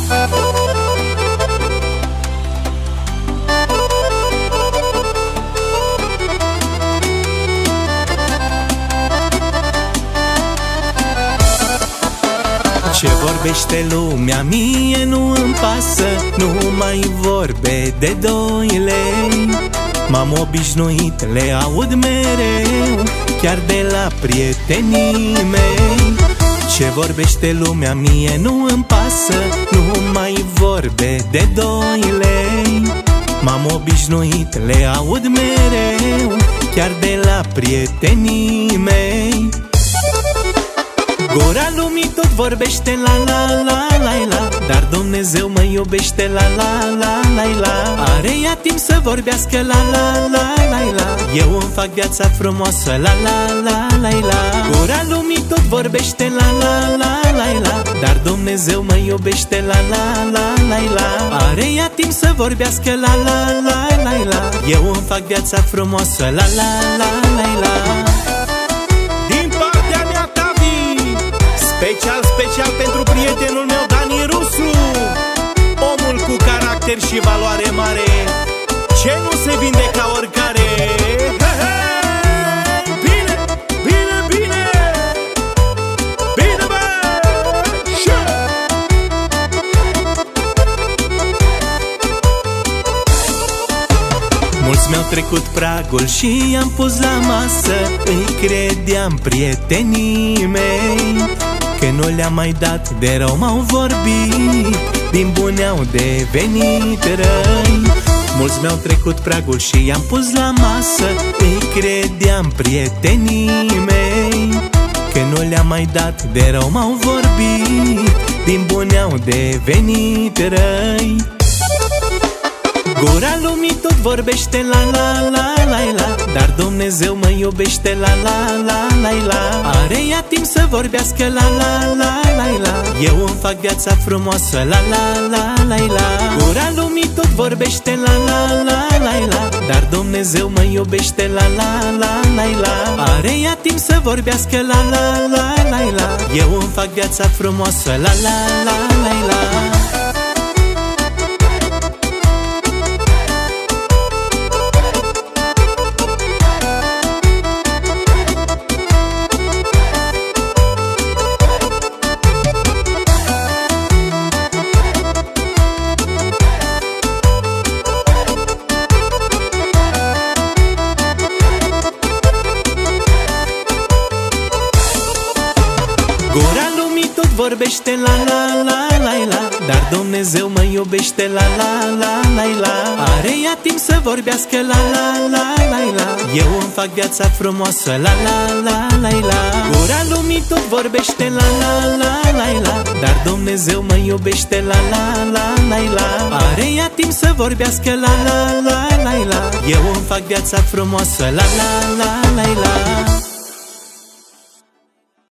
Ce vorbește lumea, mie nu-mi pasă, numai vorbe de 2 lei. M-am obișnuit, le aud mereu, chiar de la prietenii mei. Ce vorbește lumea, mie nu-mi pasă, numai vorbe de 2 lei. M-am obișnuit, le aud mereu, chiar de la prietenii mei. Gura lumii tot vorbește la la la la la, dar Dumnezeu mă iubește la la la la la. Are ea timp să vorbească la la la la la, eu îmi fac viața frumoasă la la la la la. Gura lumii tot vorbește la la la la la, dar Dumnezeu mă iubește la la la la la. Are ea timp să vorbească la la la la la, eu îmi fac viața frumoasă la la la la la. Special pentru prietenul meu Dani Rusu, omul cu caracter și valoare mare, ce nu se vinde ca oricare. Bine, bine, bine, bine, bă! Mulți mi-au trecut pragul și i-am pus la masă, îi credeam prietenii mei, că nu le-am mai dat, de rău m-au vorbit, din bune au devenit răi. Mulți mi-au trecut pragul și i-am pus la masă, îi credeam prietenii mei, că nu le-am mai dat, de rău m-au vorbit, din bune au devenit răi. Gura lumii tot vorbește la la la la la, dar Dumnezeu mă iubește la la la la la. Are ea timp să vorbească la la la la la, eu îmi fac viața frumoasă la la la la la. Gura lumii tot vorbește la la la la la, dar Dumnezeu mă iubește la la la la la. Are ea timp să vorbească la la la la la, eu îmi fac viața frumoasă la la la la la. Gura lumii tot vorbește la la la la la, dar Dumnezeu mă iubește la la la la la. Are ea timp să vorbească la la la la la, eu îmi fac viața frumoasă la la la la la. Gura lumii tot vorbește la la la la la, dar Dumnezeu mă iubește la la la la la. Are ea timp să vorbească la la la la la, eu îmi fac viața frumoasă la la la la la.